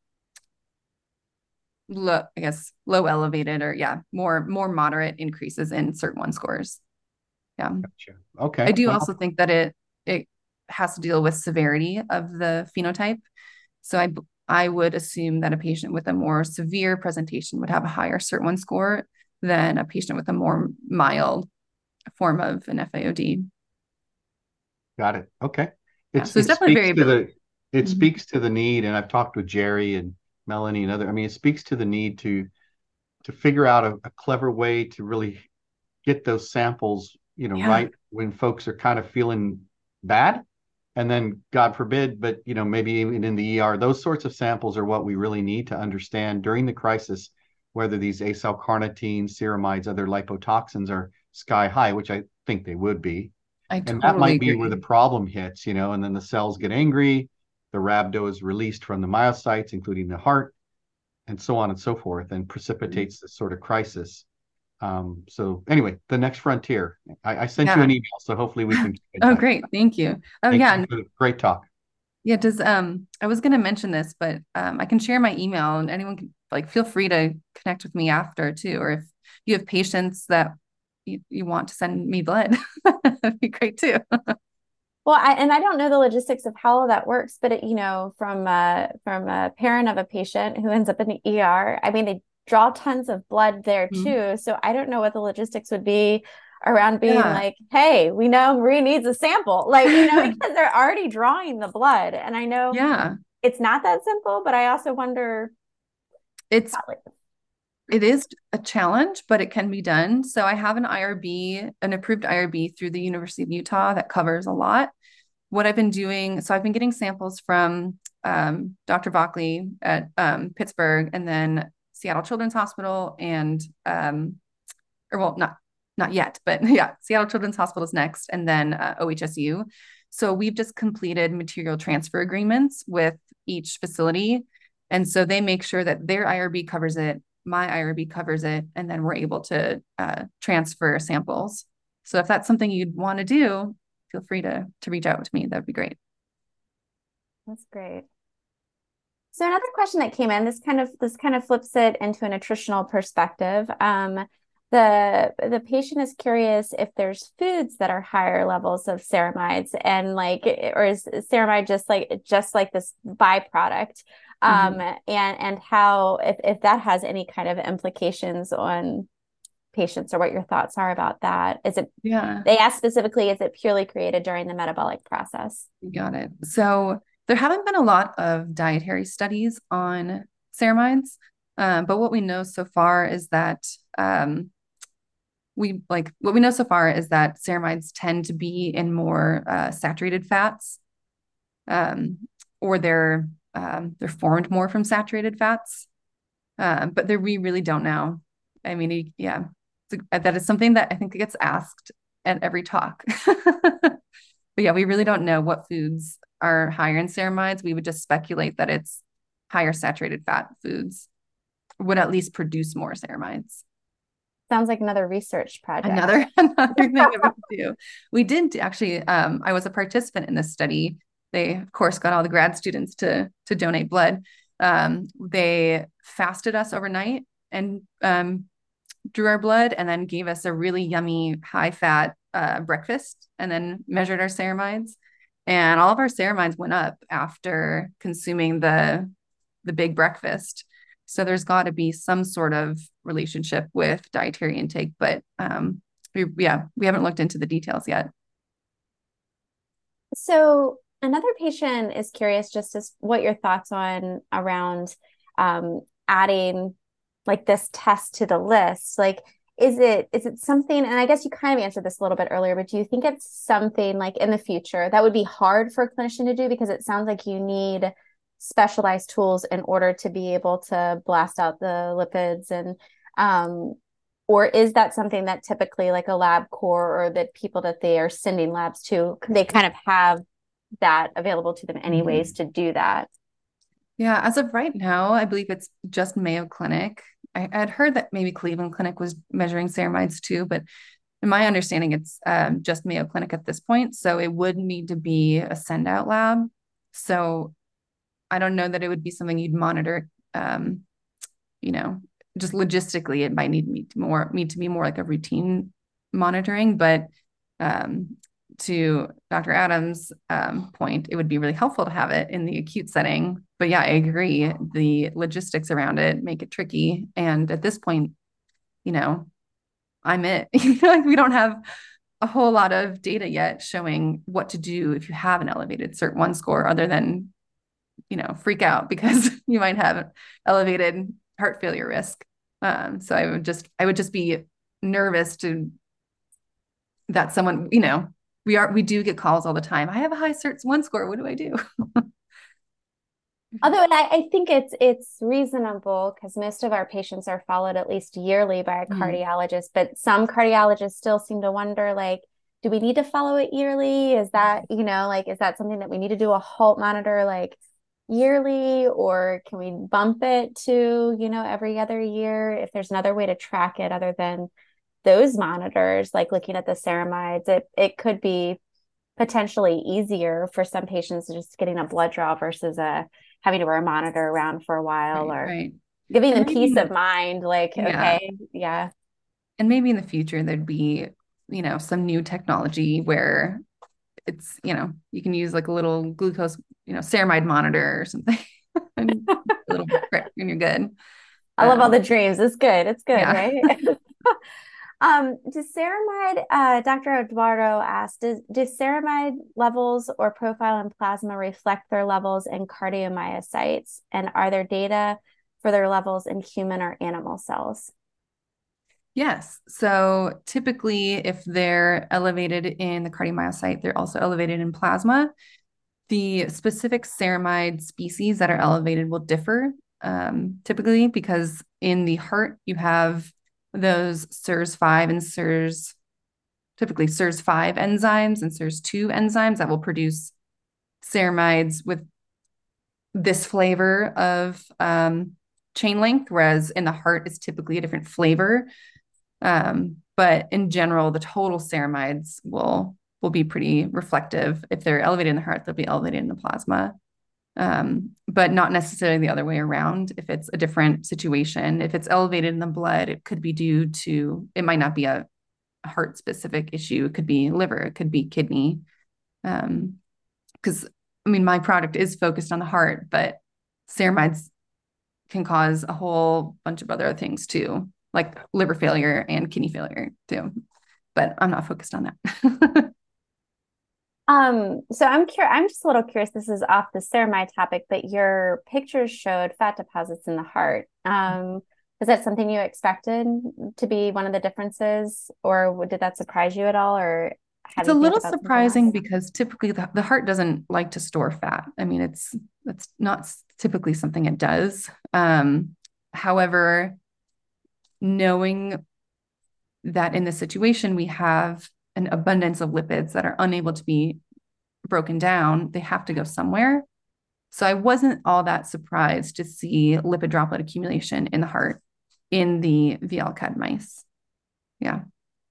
low, I guess, low elevated or, yeah, more, more moderate increases in cert one scores. Yeah. gotcha. Okay, I do well, also think that it, it has to deal with severity of the phenotype. So I, I would assume that a patient with a more severe presentation would have a higher cert one score than a patient with a more mild form of an F A O D. got it. Okay. Yeah. It's So it's it definitely speaks to variability. the it Mhm. speaks to the need, and I've talked with Jerry and Melanie and other. I mean, it speaks to the need to to figure out a, a clever way to really get those samples, you know, Yeah. right when folks are kind of feeling bad. And then God forbid, but you know, maybe even in the E R, those sorts of samples are what we really need to understand during the crisis, whether these acyl carnitines, ceramides, other lipotoxins are sky high, which I think they would be. I And that totally might be where the agree. problem hits, you know, and then the cells get angry, the rhabdo is released from the myocytes, including the heart, and so on and so forth, and precipitates this sort of crisis. Um, so anyway, the next frontier. I, I sent you Yeah. an email, so hopefully we can keep in Oh, touch. great. Thank you. Oh, Thank yeah. you for the great talk. Yeah. Does, um, I was going to mention this, but, um, I can share my email and anyone can like, feel free to connect with me after too. Or if you have patients that you, you want to send me blood, that'd be great too. Well, I, and I don't know the logistics of how all that works, but it, you know, from uh, from a parent of a patient who ends up in the E R, I mean, they draw tons of blood there Mhm. too. So I don't know what the logistics would be around being Yeah. like, hey, we know Marie needs a sample, like, you know, because they're already drawing the blood. And I know Yeah. it's not that simple, but I also wonder It's how, like, it is a challenge, but it can be done. So I have an I R B, an approved I R B through the University of Utah that covers a lot. What I've been doing, so I've been getting samples from um, Doctor Vockley at um, Pittsburgh, and then Seattle Children's Hospital, and um, or well, not not yet, but yeah, Seattle Children's Hospital is next, and then uh, O H S U. So we've just completed material transfer agreements with each facility, and so they make sure that their I R B covers it, my I R B covers it, and then we're able to uh, transfer samples. So if that's something you'd want to do, feel free to to reach out to me. That'd be great. That's great. So another question that came in, this kind of this kind of flips it into a nutritional perspective. Um, the the patient is curious if there's foods that are higher levels of ceramides, and like, or is ceramide just like just like this byproduct, um, mm-hmm. and and how if if that has any kind of implications on patients, or what your thoughts are about that. Is it, yeah, they asked specifically, is it purely created during the metabolic process? You got it. So there haven't been a lot of dietary studies on ceramides, um, but what we know so far is that um, we like what we know so far is that ceramides tend to be in more uh, saturated fats, um, or they're um, they're formed more from saturated fats, uh, but we really don't know. I mean, yeah, that is something that I think gets asked at every talk. But yeah, we really don't know what foods are higher in ceramides. We would just speculate that it's higher saturated fat foods would at least produce more ceramides. Sounds like another research project. Another, another thing that we do. We did actually, um, I was a participant in this study. They, of course, got all the grad students to, to donate blood. Um, they fasted us overnight and um, drew our blood, and then gave us a really yummy high fat uh, breakfast, and then measured our ceramides, and all of our ceramides went up after consuming the the big breakfast. So there's got to be some sort of relationship with dietary intake, but um, we, yeah, we haven't looked into the details yet. So another patient is curious just as what your thoughts on around um, adding like this test to the list. Like, is it is it something, and I guess you kind of answered this a little bit earlier, but do you think it's something like in the future that would be hard for a clinician to do, because it sounds like you need specialized tools in order to be able to blast out the lipids, and um or is that something that typically like a LabCorp or the people that they are sending labs to, they kind of have that available to them anyways mm-hmm. to do that? Yeah, as of right now, I believe it's just Mayo Clinic. I had heard that maybe Cleveland Clinic was measuring ceramides too, but in my understanding, it's um, just Mayo Clinic at this point. So it would need to be a send out lab. So I don't know that it would be something you'd monitor, um, you know, just logistically, it might need me to more need to be more like a routine monitoring, but um, to Doctor Adams' um, point, it would be really helpful to have it in the acute setting. But yeah, I agree. The logistics around it make it tricky. And at this point, you know, I'm it. Like, we don't have a whole lot of data yet showing what to do if you have an elevated C E R T one score, other than, you know, freak out because you might have elevated heart failure risk. Um, so I would just, I would just be nervous to that someone, you know, we are, we do get calls all the time. I have a high C E R T one score. What do I do? Although I, I think it's it's reasonable, because most of our patients are followed at least yearly by a mm. cardiologist, but some cardiologists still seem to wonder, like, do we need to follow it yearly? Is that, you know, like, is that something that we need to do a HALT monitor like yearly, or can we bump it to, you know, every other year? If there's another way to track it other than those monitors, like looking at the ceramides, it, it could be potentially easier for some patients just getting a blood draw versus a having to wear a monitor around for a while, right, or right. giving them peace of mind. Like, yeah. okay, yeah. And maybe in the future, there'd be, you know, some new technology where it's, you know, you can use like a little glucose, you know, ceramide monitor or something. and a little prick and you're good. I um, love all the dreams. It's good. It's good, yeah. Right? Um, does ceramide, uh, Doctor Eduardo asked, does, do ceramide levels or profile in plasma reflect their levels in cardiomyocytes? And are there data for their levels in human or animal cells? Yes. So typically, if they're elevated in the cardiomyocyte, they're also elevated in plasma. The specific ceramide species that are elevated will differ, um, typically because in the heart, you have those S I R S five and S I R S, typically S I R S five enzymes and S I R S two enzymes that will produce ceramides with this flavor of um, chain length, whereas in the heart, it's typically a different flavor. Um, but in general, the total ceramides will will be pretty reflective. If they're elevated in the heart, they'll be elevated in the plasma, um, but not necessarily the other way around. If it's a different situation, if it's elevated in the blood, it could be due to, it might not be a, a heart specific issue. It could be liver, it could be kidney. Um, because I mean, my product is focused on the heart, but ceramides can cause a whole bunch of other things too, like liver failure and kidney failure too. But I'm not focused on that. Um, so I'm curious, I'm just a little curious. This is off the ceramide topic, but your pictures showed fat deposits in the heart. Um, is that something you expected to be one of the differences, or did that surprise you at all? Or how It's do a you think little about something surprising else? because typically the, the heart doesn't like to store fat. I mean, it's that's not typically something it does. Um, however, knowing that in this situation we have an abundance of lipids that are unable to be broken down, they have to go somewhere. So I wasn't all that surprised to see lipid droplet accumulation in the heart in the V L C A D mice. Yeah.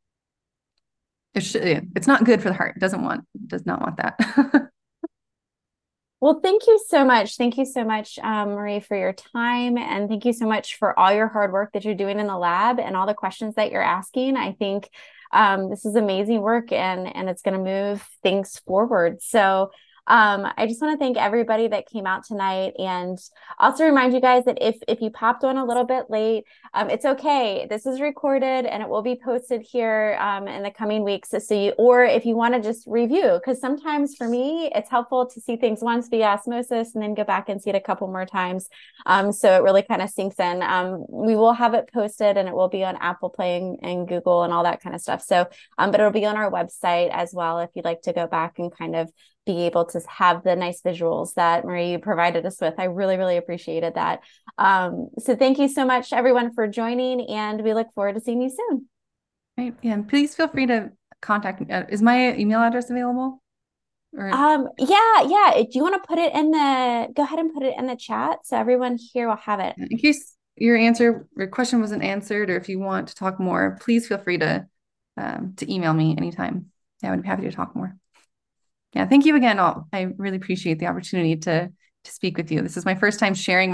It should, it's not good for the heart. It doesn't want, does not want that. Well, thank you so much. Thank you so much, um, Marie, for your time. And thank you so much for all your hard work that you're doing in the lab and all the questions that you're asking. I think um, this is amazing work, and, and it's going to move things forward. So um, I just want to thank everybody that came out tonight, and also remind you guys that if, if you popped on a little bit late, um, it's okay. This is recorded and it will be posted here um, in the coming weeks. So you, or if you want to just review, because sometimes for me, it's helpful to see things once via osmosis and then go back and see it a couple more times. Um, so it really kind of sinks in. Um, we will have it posted, and it will be on Apple Play and, and Google and all that kind of stuff. So, um, but it'll be on our website as well if you'd like to go back and kind of be able to have the nice visuals that Marie provided us with. I really, really appreciated that. Um, so thank you so much, everyone, for joining, and we look forward to seeing you soon. Right. Yeah. And please feel free to contact me. Uh, is my email address available? Or Um, yeah, yeah. Do you want to put it in the, go ahead and put it in the chat so everyone here will have it. in case your answer or question wasn't answered, or if you want to talk more, please feel free to um, to email me anytime. Yeah, I would be happy to talk more. Yeah, thank you again all. I really appreciate the opportunity to to speak with you. This is my first time sharing